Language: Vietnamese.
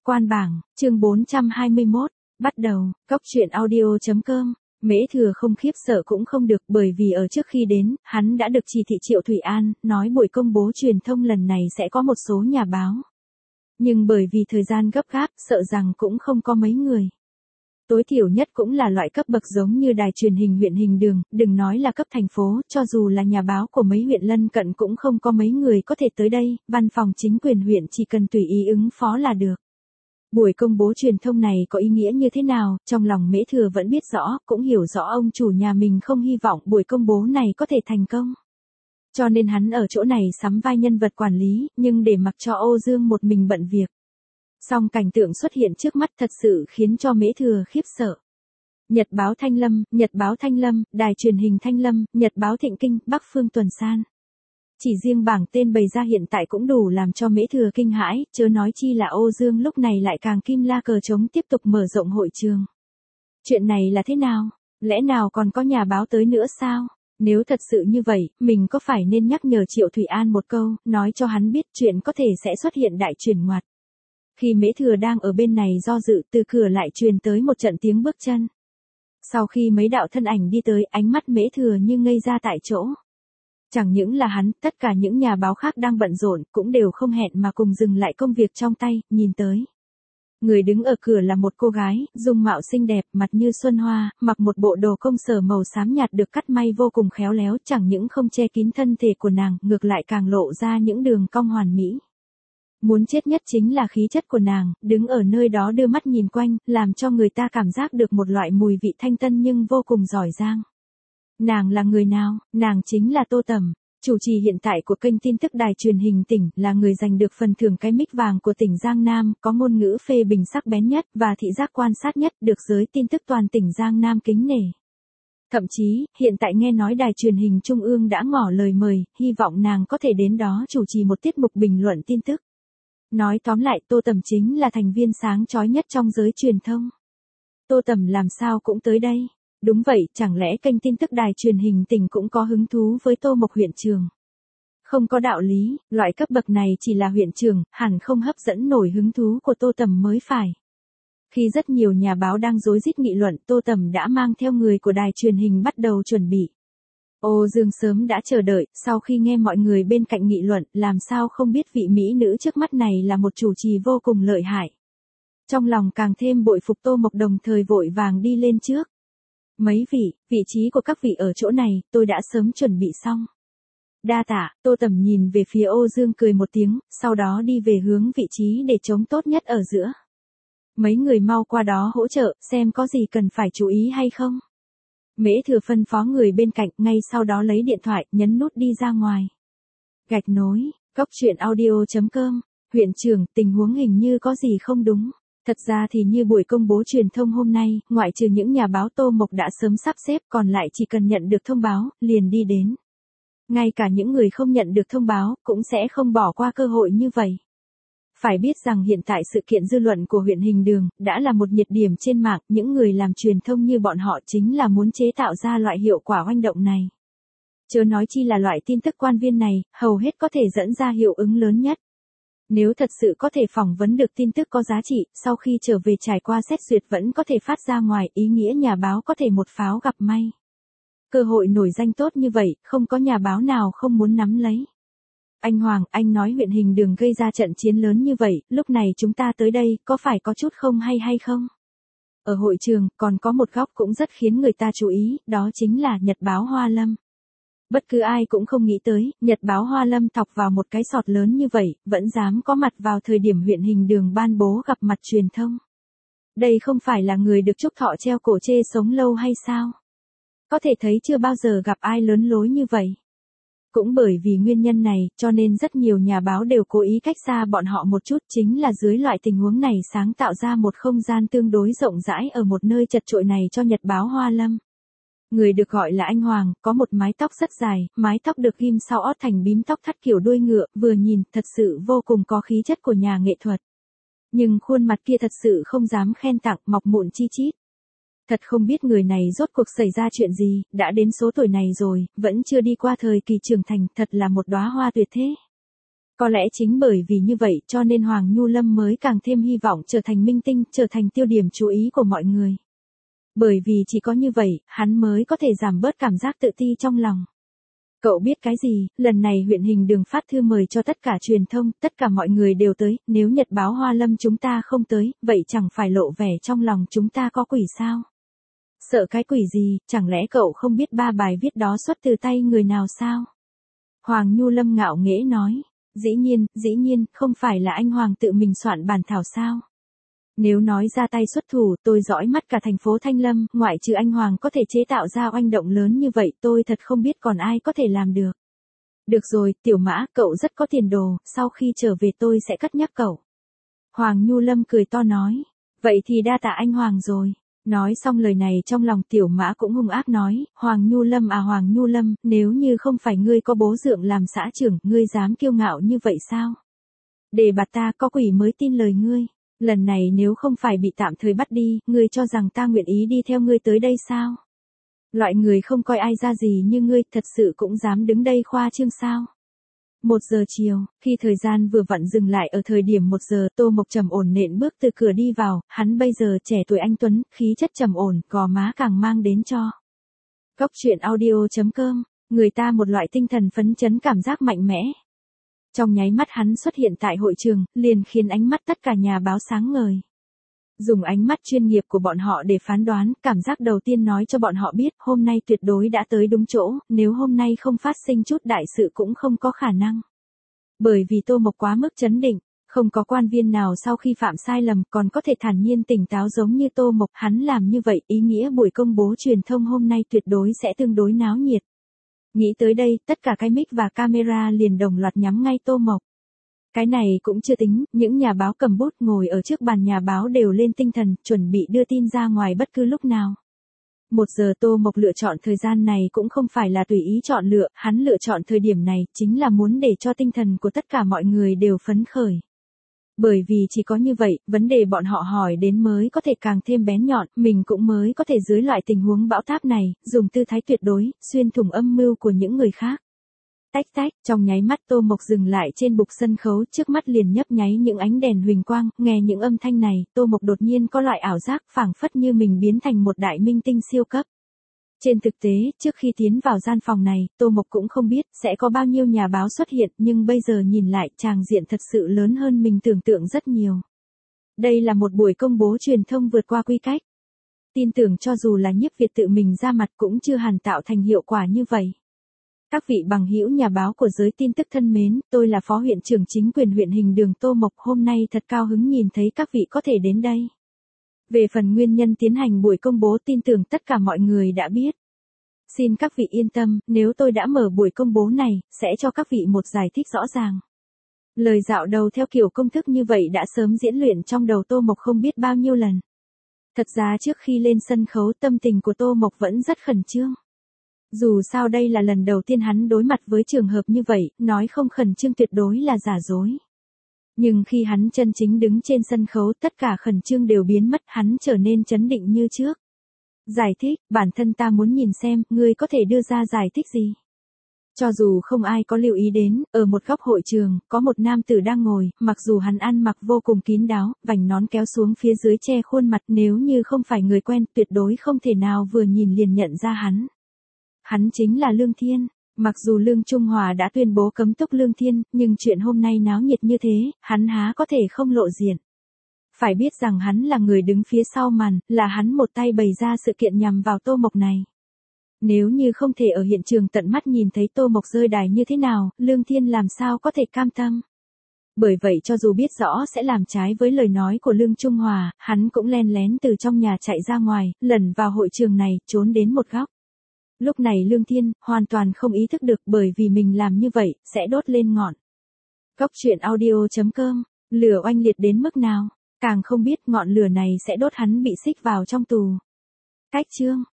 Quan bảng, chương 421, bắt đầu, cốc truyện audio.com. Mễ Thừa không khiếp sợ cũng không được, bởi vì ở trước khi đến, hắn đã được chỉ thị Triệu Thủy An, nói buổi công bố truyền thông lần này sẽ có một số nhà báo. Nhưng bởi vì thời gian gấp gáp, sợ rằng cũng không có mấy người. Tối thiểu nhất cũng là loại cấp bậc giống như đài truyền hình huyện Hình Đường, đừng nói là cấp thành phố, cho dù là nhà báo của mấy huyện lân cận cũng không có mấy người có thể tới đây, văn phòng chính quyền huyện chỉ cần tùy ý ứng phó là được. Buổi công bố truyền thông này có ý nghĩa như thế nào, trong lòng Mễ Thừa vẫn biết rõ, cũng hiểu rõ ông chủ nhà mình không hy vọng buổi công bố này có thể thành công. Cho nên hắn ở chỗ này sắm vai nhân vật quản lý, nhưng để mặc cho Âu Dương một mình bận việc. Song cảnh tượng xuất hiện trước mắt thật sự khiến cho Mễ Thừa khiếp sợ. Nhật báo Thanh Lâm, đài truyền hình Thanh Lâm, Nhật báo Thịnh Kinh, Bắc Phương Tuần San. Chỉ riêng bảng tên bày ra hiện tại cũng đủ làm cho Mễ Thừa kinh hãi, chớ nói chi là Âu Dương lúc này lại càng kim la cờ trống tiếp tục mở rộng hội trường. Chuyện này là thế nào? Lẽ nào còn có nhà báo tới nữa sao? Nếu thật sự như vậy, mình có phải nên nhắc nhở Triệu Thủy An một câu, nói cho hắn biết chuyện có thể sẽ xuất hiện đại chuyển ngoặt. Khi Mễ Thừa đang ở bên này do dự, từ cửa lại truyền tới một trận tiếng bước chân. Sau khi mấy đạo thân ảnh đi tới, ánh mắt Mễ Thừa như ngây ra tại chỗ. Chẳng những là hắn, tất cả những nhà báo khác đang bận rộn, cũng đều không hẹn mà cùng dừng lại công việc trong tay, nhìn tới. Người đứng ở cửa là một cô gái, dung mạo xinh đẹp, mặt như xuân hoa, mặc một bộ đồ công sở màu xám nhạt được cắt may vô cùng khéo léo, chẳng những không che kín thân thể của nàng, ngược lại càng lộ ra những đường cong hoàn mỹ. Muốn chết nhất chính là khí chất của nàng, đứng ở nơi đó đưa mắt nhìn quanh, làm cho người ta cảm giác được một loại mùi vị thanh tân nhưng vô cùng giỏi giang. Nàng là người nào? Nàng chính là Tô Tầm, chủ trì hiện tại của kênh tin tức đài truyền hình tỉnh, là người giành được phần thưởng cái mic vàng của tỉnh Giang Nam, có ngôn ngữ phê bình sắc bén nhất và thị giác quan sát nhất, được giới tin tức toàn tỉnh Giang Nam kính nể. Thậm chí, hiện tại nghe nói đài truyền hình Trung ương đã ngỏ lời mời, hy vọng nàng có thể đến đó chủ trì một tiết mục bình luận tin tức. Nói tóm lại, Tô Tầm chính là thành viên sáng chói nhất trong giới truyền thông. Tô Tầm làm sao cũng tới đây? Đúng vậy, chẳng lẽ kênh tin tức đài truyền hình tỉnh cũng có hứng thú với Tô Mộc huyện trưởng? Không có đạo lý, loại cấp bậc này chỉ là huyện trưởng, hẳn không hấp dẫn nổi hứng thú của Tô Tầm mới phải. Khi rất nhiều nhà báo đang rối rít nghị luận, Tô Tầm đã mang theo người của đài truyền hình bắt đầu chuẩn bị. Ô Dương sớm đã chờ đợi, sau khi nghe mọi người bên cạnh nghị luận, làm sao không biết vị mỹ nữ trước mắt này là một chủ trì vô cùng lợi hại. Trong lòng càng thêm bội phục Tô Mộc, đồng thời vội vàng đi lên trước. Mấy vị trí của các vị ở chỗ này, tôi đã sớm chuẩn bị xong. Đa tạ, Tô Tầm nhìn về phía Ô Dương cười một tiếng, sau đó đi về hướng vị trí để trống tốt nhất ở giữa. Mấy người mau qua đó hỗ trợ, xem có gì cần phải chú ý hay không. Mễ Thừa phân phó người bên cạnh, ngay sau đó lấy điện thoại, nhấn nút đi ra ngoài. Gạch nối, cốc truyện audio.com, huyện trưởng, tình huống hình như có gì không đúng. Thật ra thì như buổi công bố truyền thông hôm nay, ngoại trừ những nhà báo Tô Mộc đã sớm sắp xếp, còn lại chỉ cần nhận được thông báo, liền đi đến. Ngay cả những người không nhận được thông báo, cũng sẽ không bỏ qua cơ hội như vậy. Phải biết rằng hiện tại sự kiện dư luận của huyện Hình Đường, đã là một nhiệt điểm trên mạng, những người làm truyền thông như bọn họ chính là muốn chế tạo ra loại hiệu quả oanh động này. Chớ nói chi là loại tin tức quan viên này, hầu hết có thể dẫn ra hiệu ứng lớn nhất. Nếu thật sự có thể phỏng vấn được tin tức có giá trị, sau khi trở về trải qua xét duyệt vẫn có thể phát ra ngoài, ý nghĩa nhà báo có thể một pháo gặp may. Cơ hội nổi danh tốt như vậy, không có nhà báo nào không muốn nắm lấy. Anh Hoàng, anh nói huyện Hình Đường gây ra trận chiến lớn như vậy, lúc này chúng ta tới đây, có phải có chút không hay không? Ở hội trường, còn có một góc cũng rất khiến người ta chú ý, đó chính là Nhật báo Hoa Lâm. Bất cứ ai cũng không nghĩ tới, Nhật báo Hoa Lâm thọc vào một cái sọt lớn như vậy, vẫn dám có mặt vào thời điểm huyện Hình Đường ban bố gặp mặt truyền thông. Đây không phải là người được chúc thọ treo cổ chê sống lâu hay sao? Có thể thấy chưa bao giờ gặp ai lớn lối như vậy. Cũng bởi vì nguyên nhân này, cho nên rất nhiều nhà báo đều cố ý cách xa bọn họ một chút, chính là dưới loại tình huống này sáng tạo ra một không gian tương đối rộng rãi ở một nơi chật chội này cho Nhật báo Hoa Lâm. Người được gọi là anh Hoàng, có một mái tóc rất dài, mái tóc được ghim sau ót thành bím tóc thắt kiểu đuôi ngựa, vừa nhìn, thật sự vô cùng có khí chất của nhà nghệ thuật. Nhưng khuôn mặt kia thật sự không dám khen tặng, mọc mụn chi chít. Thật không biết người này rốt cuộc xảy ra chuyện gì, đã đến số tuổi này rồi, vẫn chưa đi qua thời kỳ trưởng thành, thật là một đóa hoa tuyệt thế. Có lẽ chính bởi vì như vậy cho nên Hoàng Nhu Lâm mới càng thêm hy vọng trở thành minh tinh, trở thành tiêu điểm chú ý của mọi người. Bởi vì chỉ có như vậy, hắn mới có thể giảm bớt cảm giác tự ti trong lòng. Cậu biết cái gì, lần này huyện Hình Đường phát thư mời cho tất cả truyền thông, tất cả mọi người đều tới, nếu Nhật báo Hoa Lâm chúng ta không tới, vậy chẳng phải lộ vẻ trong lòng chúng ta có quỷ sao? Sợ cái quỷ gì, chẳng lẽ cậu không biết 3 bài viết đó xuất từ tay người nào sao? Hoàng Nhu Lâm ngạo nghễ nói, dĩ nhiên, không phải là anh Hoàng tự mình soạn bản thảo sao? Nếu nói ra tay xuất thủ, tôi dõi mắt cả thành phố Thanh Lâm, ngoại trừ anh Hoàng có thể chế tạo ra oanh động lớn như vậy, tôi thật không biết còn ai có thể làm được. Được rồi, Tiểu Mã, cậu rất có tiền đồ, sau khi trở về tôi sẽ cất nhắc cậu. Hoàng Nhu Lâm cười to nói, vậy thì đa tạ anh Hoàng rồi. Nói xong lời này trong lòng Tiểu Mã cũng hung ác nói, Hoàng Nhu Lâm à Hoàng Nhu Lâm, nếu như không phải ngươi có bố dượng làm xã trưởng, ngươi dám kiêu ngạo như vậy sao? Để bạt ta có quỷ mới tin lời ngươi. Lần này nếu không phải bị tạm thời bắt đi, ngươi cho rằng ta nguyện ý đi theo ngươi tới đây sao? Loại người không coi ai ra gì như ngươi thật sự cũng dám đứng đây khoa trương sao? 1 giờ chiều, khi thời gian vừa vặn dừng lại ở thời điểm 1 giờ, Tô Mộc trầm ổn nện bước từ cửa đi vào, hắn bây giờ trẻ tuổi anh tuấn, khí chất trầm ổn, gò má càng mang đến cho. Cốc truyện audio.com, người ta một loại tinh thần phấn chấn cảm giác mạnh mẽ. Trong nháy mắt hắn xuất hiện tại hội trường, liền khiến ánh mắt tất cả nhà báo sáng ngời. Dùng ánh mắt chuyên nghiệp của bọn họ để phán đoán, cảm giác đầu tiên nói cho bọn họ biết, hôm nay tuyệt đối đã tới đúng chỗ, nếu hôm nay không phát sinh chút đại sự cũng không có khả năng. Bởi vì Tô Mộc quá mức chấn định, không có quan viên nào sau khi phạm sai lầm còn có thể thản nhiên tỉnh táo giống như Tô Mộc, hắn làm như vậy, ý nghĩa buổi công bố truyền thông hôm nay tuyệt đối sẽ tương đối náo nhiệt. Nghĩ tới đây, tất cả cái mic và camera liền đồng loạt nhắm ngay Tô Mộc. Cái này cũng chưa tính, những nhà báo cầm bút ngồi ở trước bàn nhà báo đều lên tinh thần, chuẩn bị đưa tin ra ngoài bất cứ lúc nào. 1 giờ Tô Mộc lựa chọn thời gian này cũng không phải là tùy ý chọn lựa, hắn lựa chọn thời điểm này chính là muốn để cho tinh thần của tất cả mọi người đều phấn khởi. Bởi vì chỉ có như vậy, vấn đề bọn họ hỏi đến mới có thể càng thêm bén nhọn, mình cũng mới có thể dưới loại tình huống bão táp này, dùng tư thái tuyệt đối, xuyên thủng âm mưu của những người khác. Tách tách, trong nháy mắt Tô Mộc dừng lại trên bục sân khấu, trước mắt liền nhấp nháy những ánh đèn huỳnh quang, nghe những âm thanh này, Tô Mộc đột nhiên có loại ảo giác phảng phất như mình biến thành một đại minh tinh siêu cấp. Trên thực tế, trước khi tiến vào gian phòng này, Tô Mộc cũng không biết sẽ có bao nhiêu nhà báo xuất hiện, nhưng bây giờ nhìn lại, tràng diện thật sự lớn hơn mình tưởng tượng rất nhiều. Đây là một buổi công bố truyền thông vượt qua quy cách. Tin tưởng cho dù là Nhiếp Việt tự mình ra mặt cũng chưa hẳn tạo thành hiệu quả như vậy. Các vị bằng hữu nhà báo của giới tin tức thân mến, tôi là Phó huyện trưởng chính quyền huyện Hình Đường Tô Mộc, hôm nay thật cao hứng nhìn thấy các vị có thể đến đây. Về phần nguyên nhân tiến hành buổi công bố tin tưởng tất cả mọi người đã biết. Xin các vị yên tâm, nếu tôi đã mở buổi công bố này, sẽ cho các vị một giải thích rõ ràng. Lời dạo đầu theo kiểu công thức như vậy đã sớm diễn luyện trong đầu Tô Mộc không biết bao nhiêu lần. Thật ra trước khi lên sân khấu tâm tình của Tô Mộc vẫn rất khẩn trương. Dù sao đây là lần đầu tiên hắn đối mặt với trường hợp như vậy, nói không khẩn trương tuyệt đối là giả dối. Nhưng khi hắn chân chính đứng trên sân khấu tất cả khẩn trương đều biến mất, hắn trở nên trấn định như trước. Giải thích, bản thân ta muốn nhìn xem, ngươi có thể đưa ra giải thích gì. Cho dù không ai có lưu ý đến, ở một góc hội trường, có một nam tử đang ngồi, mặc dù hắn ăn mặc vô cùng kín đáo, vành nón kéo xuống phía dưới che khuôn mặt, nếu như không phải người quen, tuyệt đối không thể nào vừa nhìn liền nhận ra hắn. Hắn chính là Lương Thiên. Mặc dù Lương Trung Hòa đã tuyên bố cấm túc Lương Thiên, nhưng chuyện hôm nay náo nhiệt như thế, hắn há có thể không lộ diện. Phải biết rằng hắn là người đứng phía sau màn, là hắn một tay bày ra sự kiện nhằm vào Tô Mộc này. Nếu như không thể ở hiện trường tận mắt nhìn thấy Tô Mộc rơi đài như thế nào, Lương Thiên làm sao có thể cam tâm. Bởi vậy cho dù biết rõ sẽ làm trái với lời nói của Lương Trung Hòa, hắn cũng len lén từ trong nhà chạy ra ngoài, lẩn vào hội trường này, trốn đến một góc. Lúc này Lương Thiên, hoàn toàn không ý thức được bởi vì mình làm như vậy, sẽ đốt lên ngọn. Cốc truyện audio.com, lửa oanh liệt đến mức nào, càng không biết ngọn lửa này sẽ đốt hắn bị xích vào trong tù. Cách chương.